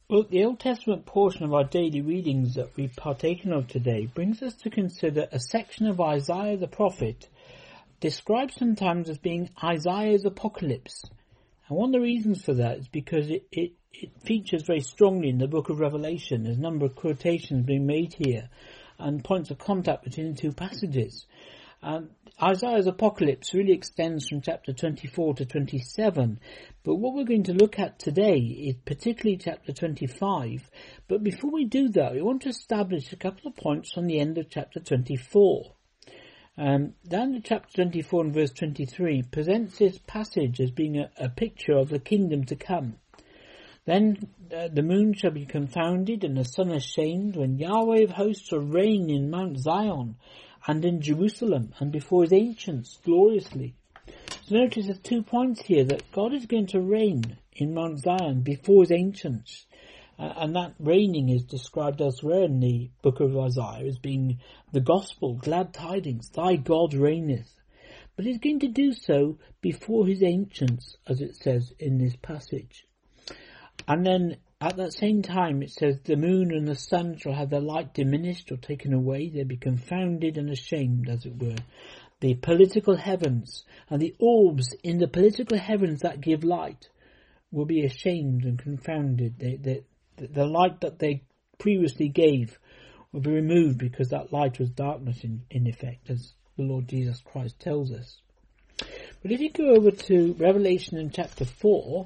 Well, the Old Testament portion of our daily readings that we've partaken of today brings us to consider a section of Isaiah the prophet, described sometimes as being Isaiah's apocalypse. And one of the reasons for that is because it features very strongly in the book of Revelation. There's a number of quotations being made here and points of contact between the two passages. Isaiah's apocalypse really extends from chapter 24 to 27, but what we're going to look at today is particularly chapter 25. But before we do that, we want to establish a couple of points from the end of chapter 24. Down to chapter 24 and verse 23 presents this passage as being a picture of the kingdom to come. Then the moon shall be confounded and the sun ashamed when Yahweh of hosts shall reign in Mount Zion and in Jerusalem and before his ancients gloriously. So notice there's 2 points here, that God is going to reign in Mount Zion before his ancients. And that reigning is described elsewhere in the book of Isaiah as being the gospel, glad tidings, thy God reigneth. But he's going to do so before his ancients, as it says in this passage. And then at that same time it says the moon and the sun shall have their light diminished or taken away. They'll be confounded and ashamed, as it were. The political heavens and the orbs in the political heavens that give light will be ashamed and confounded. The light that they previously gave will be removed because that light was darkness in effect, as the Lord Jesus Christ tells us. But if you go over to Revelation in chapter 4,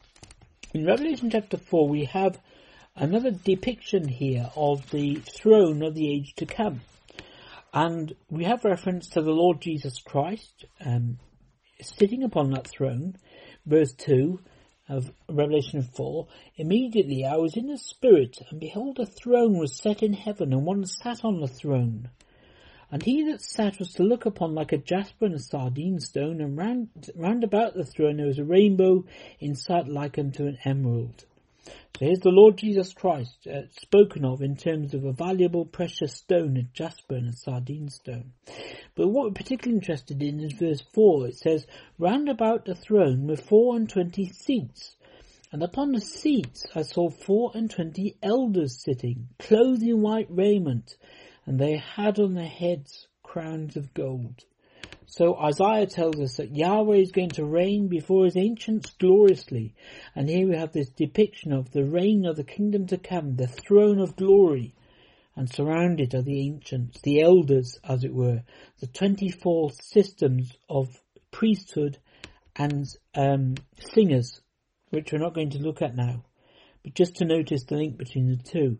in Revelation chapter 4 we have another depiction here of the throne of the age to come. And we have reference to the Lord Jesus Christ sitting upon that throne. Verse 2 of Revelation 4, immediately I was in the Spirit, and behold, a throne was set in heaven, and one sat on the throne. And he that sat was to look upon like a jasper and a sardine stone, and round about the throne there was a rainbow in sight like unto an emerald. So here's the Lord Jesus Christ spoken of in terms of a valuable precious stone, a jasper and a sardine stone. But what we're particularly interested in is verse 4. It says, round about the throne were 24 seats, and upon the seats I saw 24 elders sitting, clothed in white raiment, and they had on their heads crowns of gold. So Isaiah tells us that Yahweh is going to reign before his ancients gloriously. And here we have this depiction of the reign of the kingdom to come, the throne of glory. And surrounded are the ancients, the elders, as it were, the 24 systems of priesthood and singers, which we're not going to look at now. But just to notice the link between the two.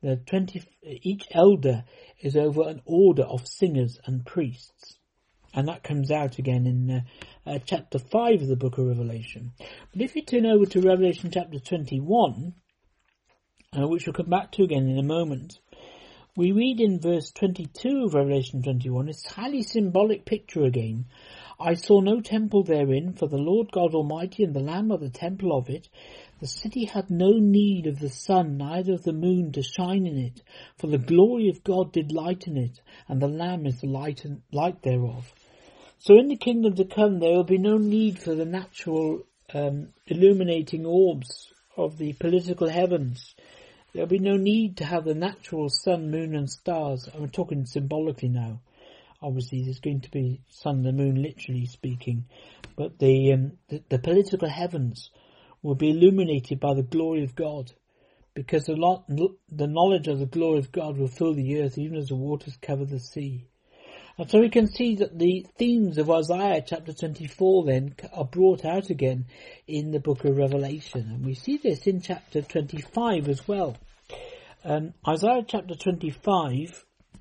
Each elder is over an order of singers and priests. And that comes out again in chapter 5 of the book of Revelation. But if you turn over to Revelation chapter 21, which we'll come back to again in a moment, we read in verse 22 of Revelation 21, it's a highly symbolic picture again. I saw no temple therein, for the Lord God Almighty and the Lamb are the temple of it. The city had no need of the sun, neither of the moon to shine in it, for the glory of God did lighten it, and the Lamb is the light thereof. So in the kingdom to come there will be no need for the natural illuminating orbs of the political heavens. There will be no need to have the natural sun, moon and stars. I'm talking symbolically now. Obviously there's going to be sun and moon literally speaking. But the political heavens will be illuminated by the glory of God. Because the knowledge of the glory of God will fill the earth even as the waters cover the sea. And so we can see that the themes of Isaiah chapter 24 then are brought out again in the book of Revelation. And we see this in chapter 25 as well. Isaiah chapter 25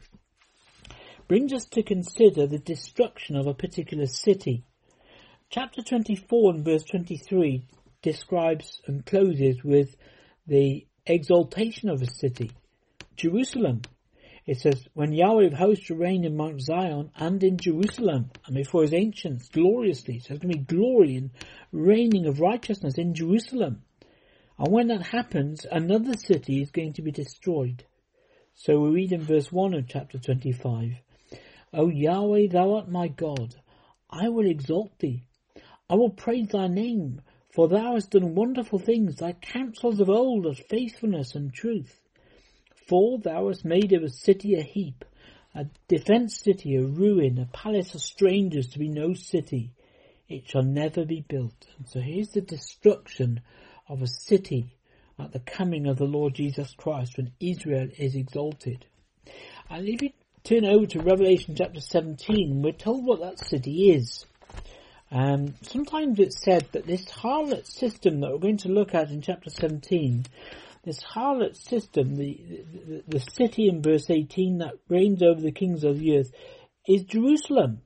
brings us to consider the destruction of a particular city. Chapter 24 and verse 23 describes and closes with the exaltation of a city, Jerusalem. It says, when Yahweh of hosts shall reign in Mount Zion and in Jerusalem, and before his ancients gloriously. So there's going to be glory and reigning of righteousness in Jerusalem. And when that happens, another city is going to be destroyed. So we read in verse 1 of chapter 25, O Yahweh, thou art my God. I will exalt thee. I will praise thy name, For thou hast done wonderful things, thy counsels of old are faithfulness and truth. For thou hast made of a city a heap, a defenced city a ruin, a palace of strangers to be no city. It shall never be built. And so here's the destruction of a city at the coming of the Lord Jesus Christ when Israel is exalted. And if you turn over to Revelation chapter 17, we're told what that city is. Sometimes it's said that this harlot system that we're going to look at in chapter 17, this harlot system, the city in verse 18 that reigns over the kings of the earth, is Jerusalem.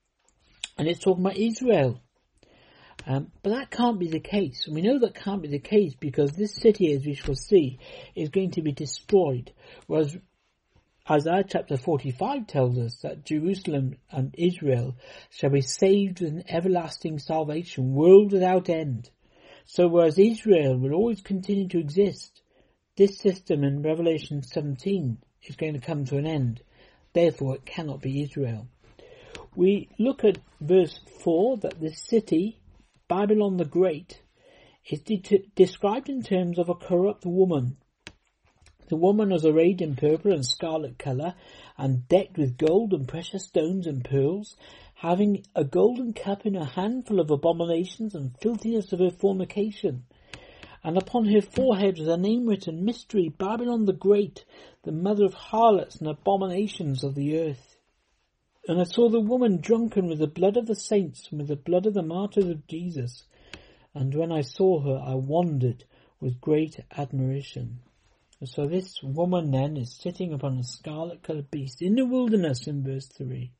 And it's talking about Israel. But that can't be the case. And we know that can't be the case because this city, as we shall see, is going to be destroyed. Whereas Isaiah chapter 45 tells us that Jerusalem and Israel shall be saved with an everlasting salvation, world without end. So whereas Israel will always continue to exist, this system in Revelation 17 is going to come to an end. Therefore it cannot be Israel. We look at verse 4 that this city, Babylon the Great, is described in terms of a corrupt woman. The woman was arrayed in purple and scarlet colour, and decked with gold and precious stones and pearls, having a golden cup in her hand full of abominations and filthiness of her fornication. And upon her forehead was a name written, Mystery, Babylon the Great, the mother of harlots and abominations of the earth. And I saw the woman drunken with the blood of the saints and with the blood of the martyrs of Jesus. And when I saw her, I wondered with great admiration. So this woman then is sitting upon a scarlet-coloured beast in the wilderness in verse 3.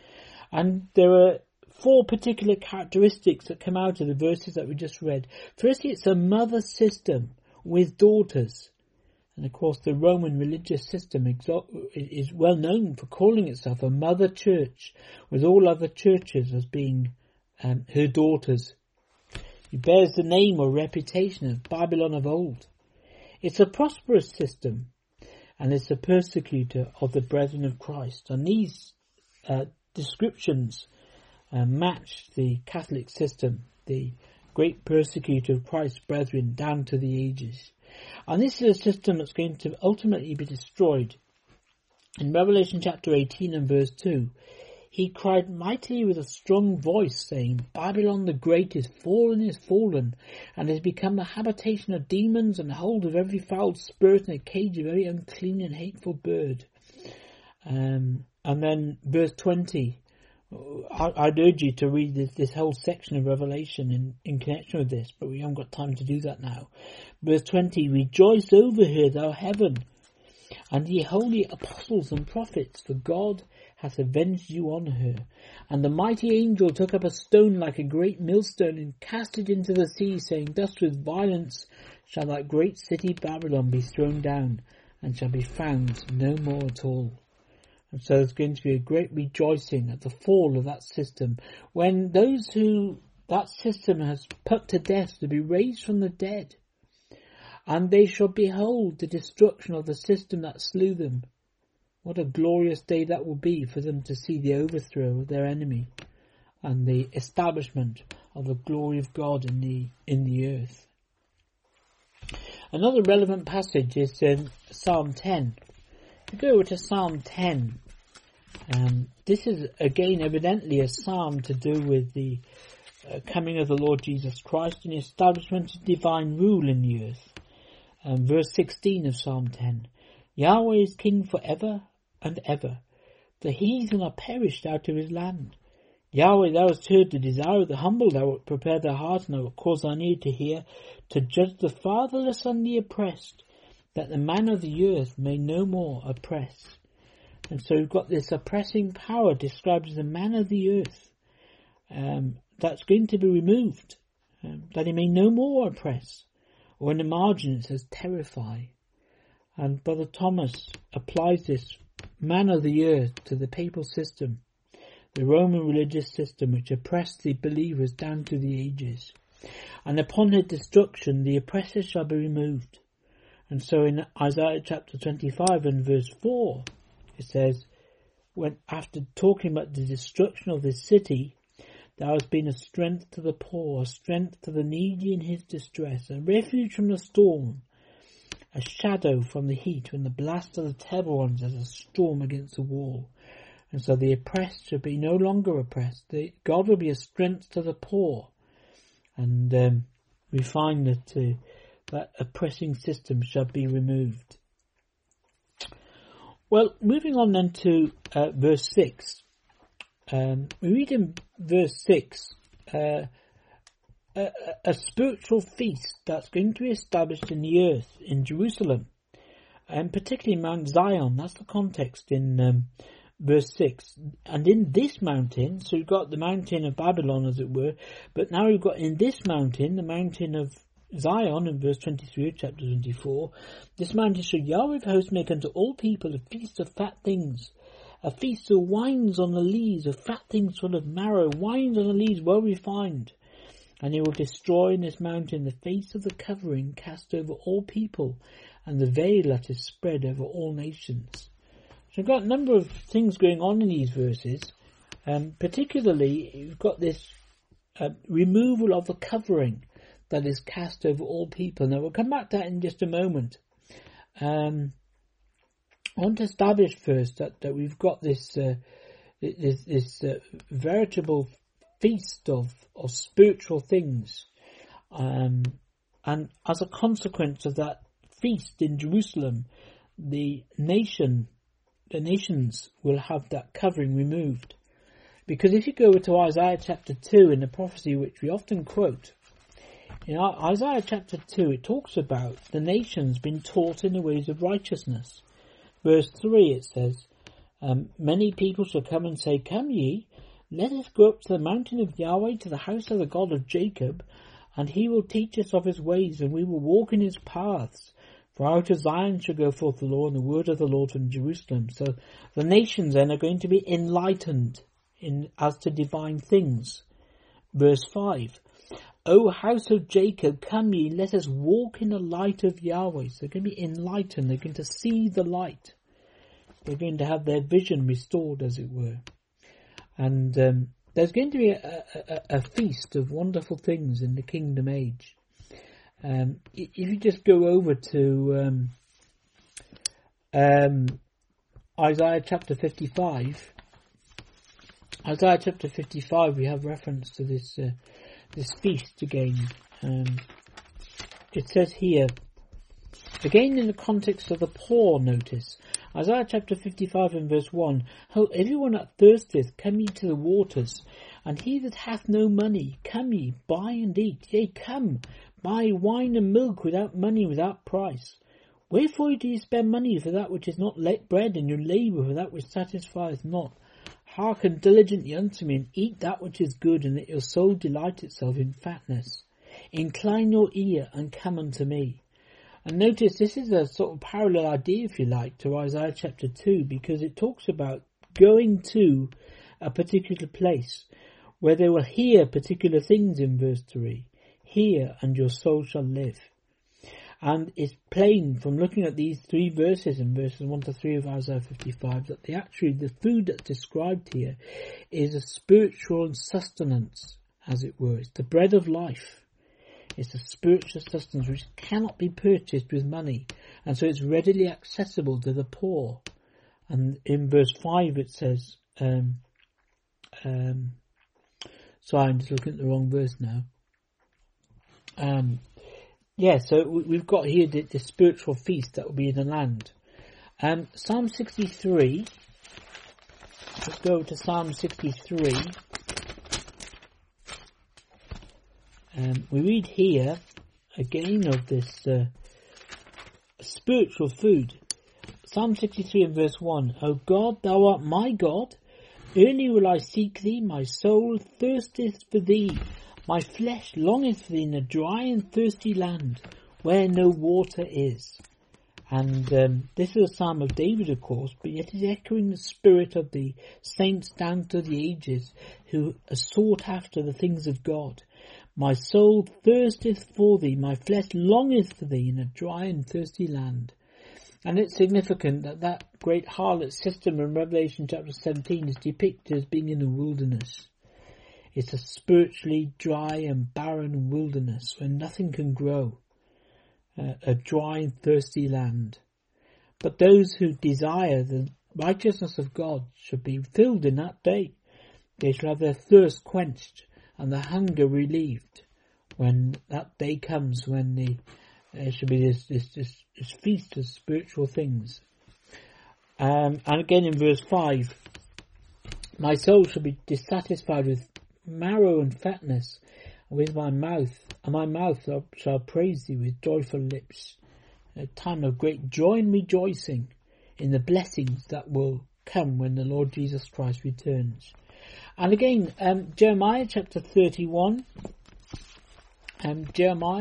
And there are 4 particular characteristics that come out of the verses that we just read. Firstly, it's a mother system with daughters. And of course the Roman religious system is well known for calling itself a mother church, with all other churches as being her daughters. It bears the name or reputation of Babylon of old. It's a prosperous system, and it's a persecutor of the brethren of Christ. And these descriptions match the Catholic system, the great persecutor of Christ's brethren down to the ages. And this is a system that's going to ultimately be destroyed. In Revelation chapter 18 and verse 2, he cried mightily with a strong voice, saying, Babylon the Great is fallen, and has become the habitation of demons and hold of every foul spirit and a cage of every unclean and hateful bird. And then verse 20, I'd urge you to read this whole section of Revelation in connection with this, but we haven't got time to do that now. Verse 20, Rejoice over her, thou heaven, and ye holy apostles and prophets, for God hath avenged you on her. And the mighty angel took up a stone like a great millstone, and cast it into the sea, saying, Thus with violence shall that great city Babylon be thrown down, and shall be found no more at all. And so there's going to be a great rejoicing at the fall of that system, when those who that system has put to death to be raised from the dead, and they shall behold the destruction of the system that slew them. What a glorious day that will be for them to see the overthrow of their enemy and the establishment of the glory of God in the earth. Another relevant passage is in Psalm 10. If you go to Psalm 10, this is again evidently a psalm to do with the coming of the Lord Jesus Christ and the establishment of divine rule in the earth. Verse 16 of Psalm 10. Yahweh is king forever and ever. The heathen are perished out of his land. Yahweh, thou hast heard the desire of the humble, thou wilt prepare their heart, and thou wilt cause thine ear to hear, to judge the fatherless and the oppressed, that the man of the earth may no more oppress. And so we've got this oppressing power described as the man of the earth, that's going to be removed, that he may no more oppress. Or in the margin it says terrify. And Brother Thomas applies this man of the earth to the papal system, the Roman religious system which oppressed the believers down to the ages. And upon her destruction the oppressor shall be removed. And so in Isaiah chapter 25 and verse 4 it says, when after talking about the destruction of this city, Thou hast been a strength to the poor, a strength to the needy in his distress, a refuge from the storm, a shadow from the heat when the blast of the terrible ones is a storm against the wall. And so the oppressed shall be no longer oppressed. God will be a strength to the poor. And we find that that oppressing system shall be removed. Well, moving on then to verse 6. We read in verse 6 a spiritual feast that's going to be established in the earth, in Jerusalem, and particularly Mount Zion. That's the context in verse 6. And in this mountain, so we've got the mountain of Babylon, as it were, but now we've got in this mountain, the mountain of Zion, in verse 23 of chapter 24, this mountain shall Yahweh of hosts make unto all people a feast of fat things, a feast of wines on the lees, of fat things full of marrow, wines on the lees well refined. And he will destroy in this mountain the face of the covering cast over all people, and the veil that is spread over all nations. So we've got a number of things going on in these verses. Particularly, you've got this removal of the covering that is cast over all people. Now, we'll come back to that in just a moment. I want to establish first that we've got this veritable feast of spiritual things. And as a consequence of that feast in Jerusalem, the nations will have that covering removed. Because if you go to Isaiah chapter 2 in the prophecy which we often quote, in Isaiah chapter 2 it talks about the nations being taught in the ways of righteousness. Verse 3 it says, many people shall come and say, Come ye, let us go up to the mountain of Yahweh, to the house of the God of Jacob, and he will teach us of his ways, and we will walk in his paths. For out of Zion shall go forth the law, and the word of the Lord from Jerusalem. So the nations then are going to be enlightened as to divine things. Verse 5, O house of Jacob, come ye, let us walk in the light of Yahweh. So they're going to be enlightened. They're going to see the light. They're going to have their vision restored, as it were. And there's going to be a feast of wonderful things in the kingdom age. If you just go over to Isaiah chapter 55, we have reference to this feast again. It says here, again in the context of the poor, notice, Isaiah chapter 55 and verse 1, Ho, everyone that thirsteth, come ye to the waters, and he that hath no money, come ye, buy and eat. Yea, come, buy wine and milk without money, without price. Wherefore do ye spend money for that which is not bread, and your labour for that which satisfieth not? Hearken diligently unto me, and eat that which is good, and let your soul delight itself in fatness. Incline your ear, and come unto me. And notice this is a sort of parallel idea, if you like, to Isaiah chapter 2, because it talks about going to a particular place where they will hear particular things in verse 3. Hear, and your soul shall live. And it's plain from looking at these three verses in verses 1 to 3 of Isaiah 55 that the food that's described here is a spiritual sustenance, as it were. It's the bread of life. It's a spiritual sustenance which cannot be purchased with money, and so it's readily accessible to the poor. And in verse 5 it says, sorry, I'm just looking at the wrong verse now. So we've got here the spiritual feast that will be in the land. Psalm 63, let's go to Psalm 63. We read here again of this spiritual food. Psalm 63 and verse 1. O God, thou art my God. Early will I seek thee. My soul thirsteth for thee. My flesh longeth for thee in a dry and thirsty land where no water is. And this is a psalm of David, of course, but yet is echoing the spirit of the saints down through the ages who are sought after the things of God. My soul thirsteth for thee, my flesh longeth for thee in a dry and thirsty land. And it's significant that great harlot system in Revelation chapter 17 is depicted as being in the wilderness. It's a spiritually dry and barren wilderness where nothing can grow, a dry and thirsty land. But those who desire the righteousness of God should be filled in that day. They shall have their thirst quenched and their hunger relieved when that day comes, when there should be this feast of spiritual things. And again in verse 5, my soul shall be dissatisfied with marrow and fatness, and with my mouth shall praise thee with joyful lips. A time of great joy and rejoicing in the blessings that will come when the Lord Jesus Christ returns. And again, Jeremiah chapter 31, and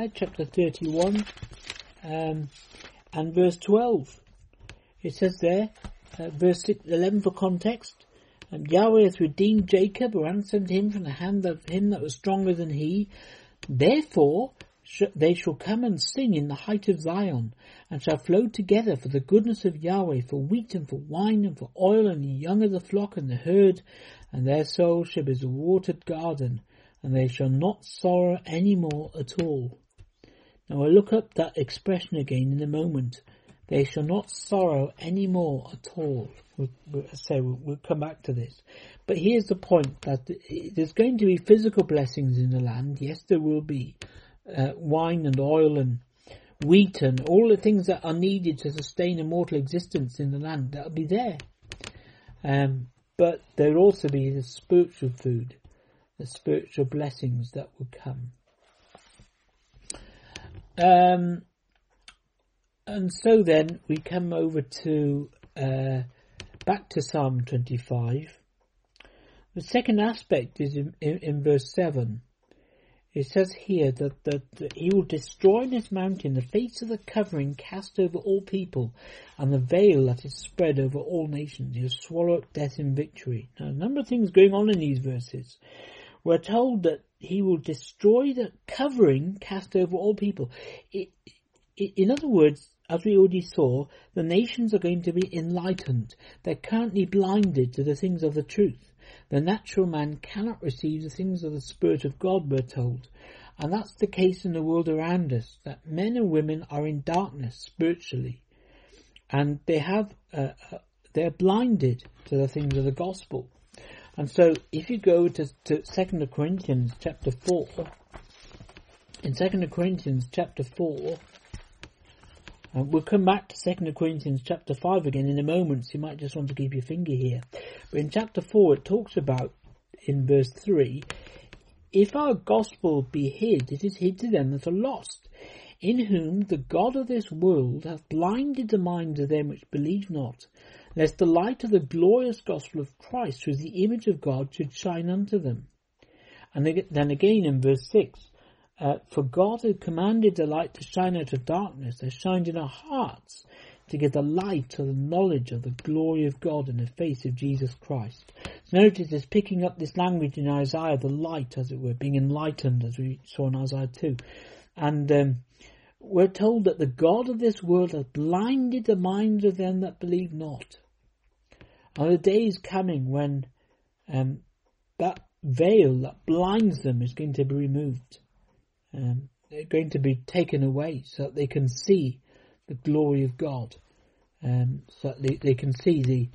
verse 12. It says there, verse 11 for context, Yahweh hath redeemed Jacob, ransomed him from the hand of him that was stronger than he. Therefore they shall come and sing in the height of Zion, and shall flow together for the goodness of Yahweh, for wheat and for wine and for oil, and the young of the flock and the herd, and their soul shall be as a watered garden, and they shall not sorrow any more at all. Now I'll look up that expression again in a moment. They shall not sorrow any more at all. We'll come back to this. But here's the point, that there's going to be physical blessings in the land. Yes, there will be wine and oil and wheat and all the things that are needed to sustain a mortal existence in the land. That'll be there. But there will also be the spiritual food, the spiritual blessings that will come. And so then we come over to back to Psalm 25. The second aspect is in verse 7. It says here that he will destroy in his mountain the face of the covering cast over all people, and the veil that is spread over all nations. He will swallow up death in victory. Now, a number of things going on in these verses. We're told that he will destroy the covering cast over all people. In other words, as we already saw, the nations are going to be enlightened. They're currently blinded to the things of the truth. The natural man cannot receive the things of the Spirit of God, we're told. And that's the case in the world around us, that men and women are in darkness spiritually. And they're blinded to the things of the gospel. And so if you go to 2 Corinthians chapter 4, in 2 Corinthians chapter 4, we'll come back to 2 Corinthians chapter 5 again in a moment, so you might just want to keep your finger here. But in chapter 4 it talks about, in verse 3, if our gospel be hid, it is hid to them that are lost, in whom the God of this world hath blinded the minds of them which believe not, lest the light of the glorious gospel of Christ, who is the image of God, should shine unto them. And then again in verse 6, for God had commanded the light to shine out of darkness, has shined in our hearts to give the light of the knowledge of the glory of God in the face of Jesus Christ. So notice it's picking up this language in Isaiah, the light, as it were, being enlightened, as we saw in Isaiah 2. And we're told that the God of this world has blinded the minds of them that believe not. And the day is coming when that veil that blinds them is going to be removed. They're going to be taken away so that they can see the glory of God, so that they can see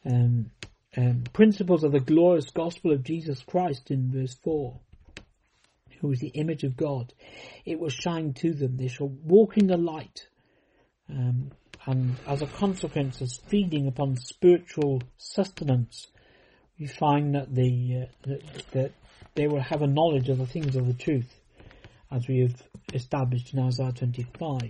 the principles of the glorious gospel of Jesus Christ in verse 4, who is the image of God. It will shine to them. They shall walk in the light, and as a consequence of feeding upon spiritual sustenance, we find that they will have a knowledge of the things of the truth, as we have established in Isaiah 25.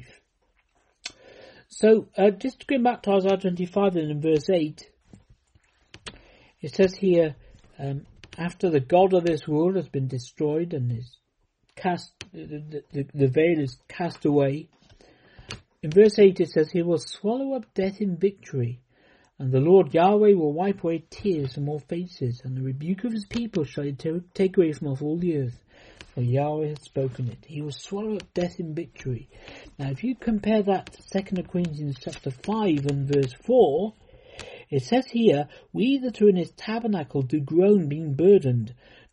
So, just going back to Isaiah 25 and in verse 8, it says here, after the God of this world has been destroyed and is cast, the veil is cast away, in verse 8 it says, he will swallow up death in victory, and the Lord Yahweh will wipe away tears from all faces, and the rebuke of his people shall he take away from off all the earth. For Yahweh has spoken it. He will swallow up death in victory. Now if you compare that to 2 Corinthians chapter 5 and verse 4, it says here, we that are in his tabernacle do groan, being burdened,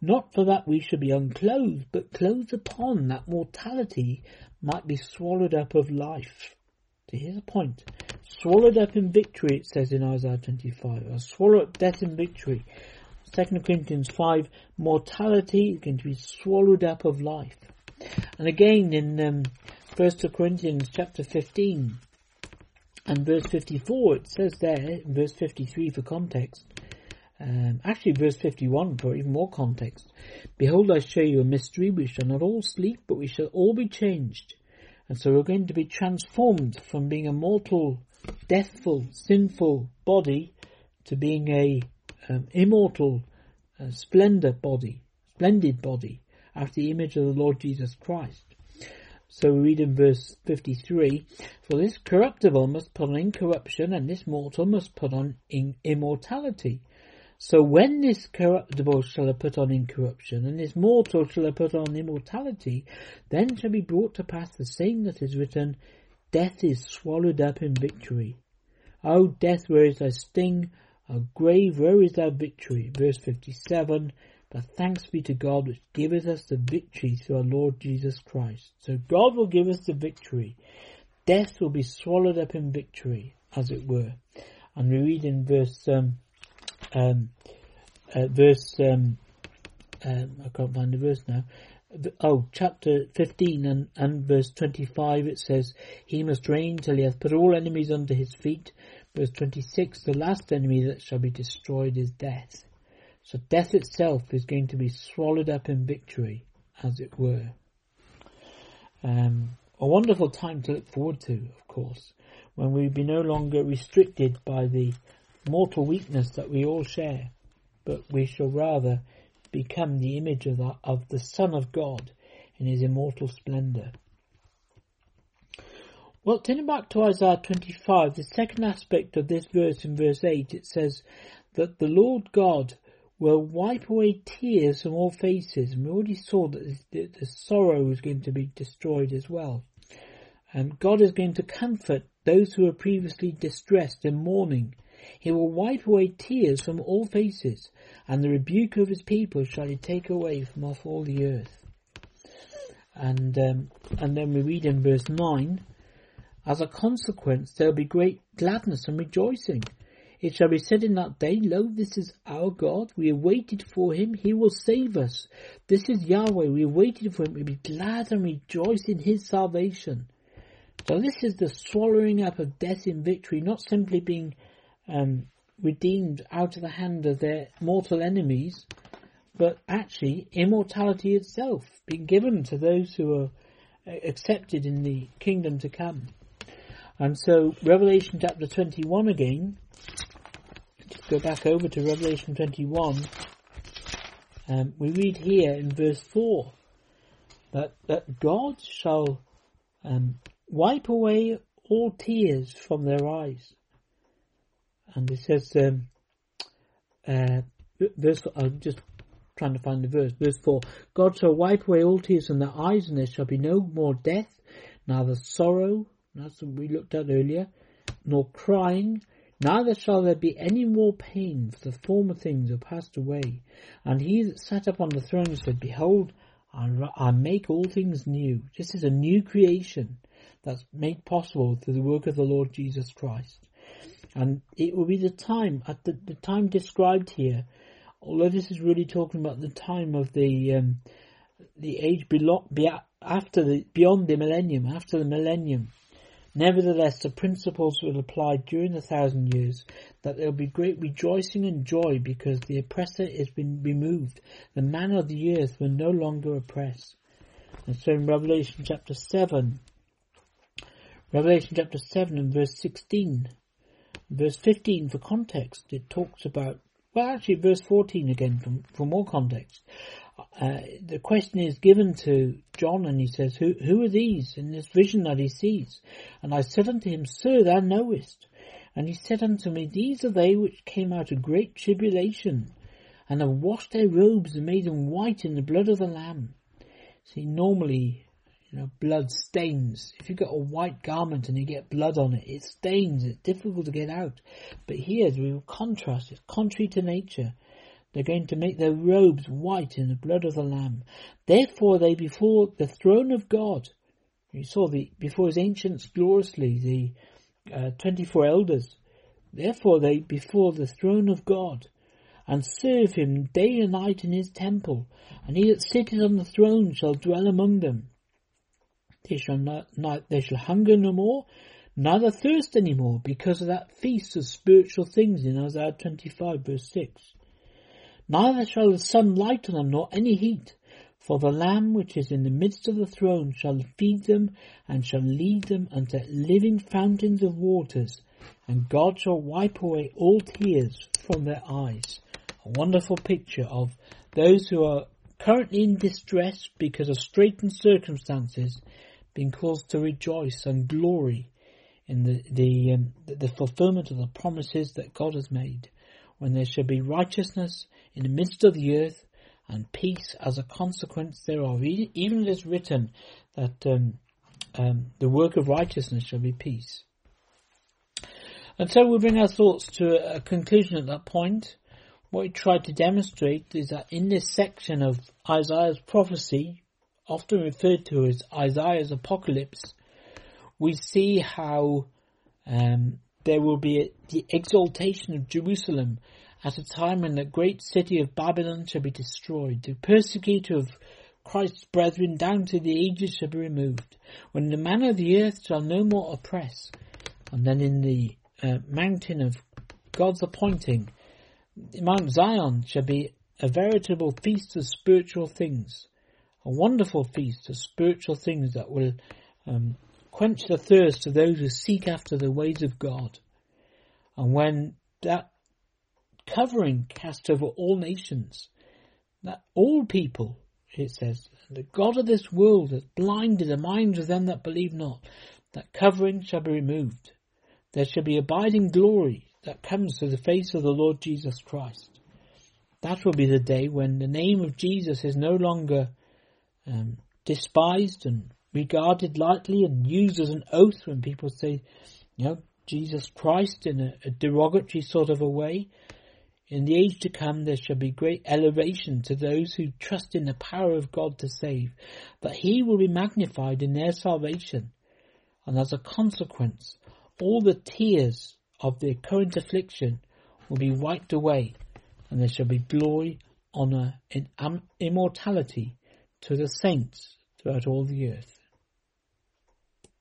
Not for that we should be unclothed, but clothed upon, that mortality might be swallowed up of life. So here's a point. Swallowed up in victory, it says in Isaiah 25. Or swallow up death in victory. 2 Corinthians 5, mortality is going to be swallowed up of life. And again in 1 Corinthians chapter 15 and verse 54, it says there, in verse 53 for context, actually verse 51 for even more context, behold, I show you a mystery, we shall not all sleep, but we shall all be changed. And so we're going to be transformed from being a mortal, deathful, sinful body to being a immortal, splendid body, after the image of the Lord Jesus Christ. So we read in verse 53, for this corruptible must put on incorruption, and this mortal must put on immortality. So when this corruptible shall have put on incorruption, and this mortal shall have put on immortality, then shall be brought to pass the same that is written, death is swallowed up in victory. O death, where is thy sting? O grave, where is thy victory? Verse 57, but thanks be to God which giveth us the victory through our Lord Jesus Christ. So God will give us the victory. Death will be swallowed up in victory, as it were. And we read in I can't find the verse now. Chapter 15 and verse 25, it says, he must reign till he hath put all enemies under his feet. Verse 26, the last enemy that shall be destroyed is death. So death itself is going to be swallowed up in victory, as it were. A wonderful time to look forward to, of course, when we'll be no longer restricted by the mortal weakness that we all share, but we shall rather become the image of the Son of God in his immortal splendour. Well, turning back to Isaiah 25, the second aspect of this verse in verse 8, it says that the Lord God will wipe away tears from all faces. And we already saw that the sorrow is going to be destroyed as well. And God is going to comfort those who were previously distressed and mourning. He will wipe away tears from all faces, and the rebuke of his people shall he take away from off all the earth. And then we read in verse 9, as a consequence there will be great gladness and rejoicing. It shall be said in that day, lo, this is our God, we have waited for him, he will save us. This is Yahweh, we have waited for him, we will be glad and rejoice in his salvation. So this is the swallowing up of death in victory, not simply being redeemed out of the hand of their mortal enemies, but actually immortality itself being given to those who are accepted in the kingdom to come. And so Revelation chapter 21 again, just go back over to Revelation 21, we read here in verse 4 that God shall wipe away all tears from their eyes. And it says, I'm just trying to find the verse, verse 4, God shall wipe away all tears from their eyes, and there shall be no more death, neither sorrow, that's what we looked at earlier, nor crying, neither shall there be any more pain, for the former things are passed away. And he that sat upon the throne said, behold, I make all things new. This is a new creation that's made possible through the work of the Lord Jesus Christ. And it will be the time, at the time described here, although this is really talking about the time of the age beyond the millennium, after the millennium. Nevertheless, the principles will apply during the 1,000 years, that there will be great rejoicing and joy because the oppressor has been removed. The man of the earth will no longer oppress. And so in Revelation chapter 7 and verse 16, verse 15 for context, it talks about, well actually verse 14 again for more context. The question is given to John, and he says, who are these in this vision that he sees? And I said unto him, Sir, thou knowest. And he said unto me, These are they which came out of great tribulation, and have washed their robes and made them white in the blood of the Lamb. See, normally, blood stains. If you've got a white garment and you get blood on it, it stains. It's difficult to get out. But here, the real contrast is contrary to nature. They're going to make their robes white in the blood of the Lamb. Therefore they before the throne of God. You saw before his ancients gloriously, the 24 elders. Therefore they before the throne of God, and serve him day and night in his temple, and he that sitteth on the throne shall dwell among them. They shall hunger no more, neither thirst any more, because of that feast of spiritual things in Isaiah 25 verse 6. Neither shall the sun light on them, nor any heat, for the Lamb which is in the midst of the throne shall feed them, and shall lead them unto living fountains of waters, and God shall wipe away all tears from their eyes. A wonderful picture of those who are currently in distress because of straitened circumstances being caused to rejoice and glory in the fulfillment of the promises that God has made, when there shall be righteousness in the midst of the earth, and peace as a consequence thereof. Even it is written that the work of righteousness shall be peace. And so we'll bring our thoughts to a conclusion at that point. What we tried to demonstrate is that in this section of Isaiah's prophecy, often referred to as Isaiah's apocalypse, we see how there will be the exaltation of Jerusalem at a time when the great city of Babylon shall be destroyed. The persecutor of Christ's brethren down to the ages shall be removed, when the man of the earth shall no more oppress. And then in the mountain of God's appointing, Mount Zion shall be a veritable feast of spiritual things, a wonderful feast of spiritual things that will quench the thirst of those who seek after the ways of God. And when that covering cast over all nations, that all people, it says, the God of this world has blinded the minds of them that believe not, that covering shall be removed. There shall be abiding glory that comes to the face of the Lord Jesus Christ. That will be the day when the name of Jesus is no longer despised and regarded lightly and used as an oath when people say, Jesus Christ in a derogatory sort of a way. In the age to come, there shall be great elevation to those who trust in the power of God to save, that he will be magnified in their salvation. And as a consequence, all the tears of their current affliction will be wiped away, and there shall be glory, honour, and immortality to the saints throughout all the earth.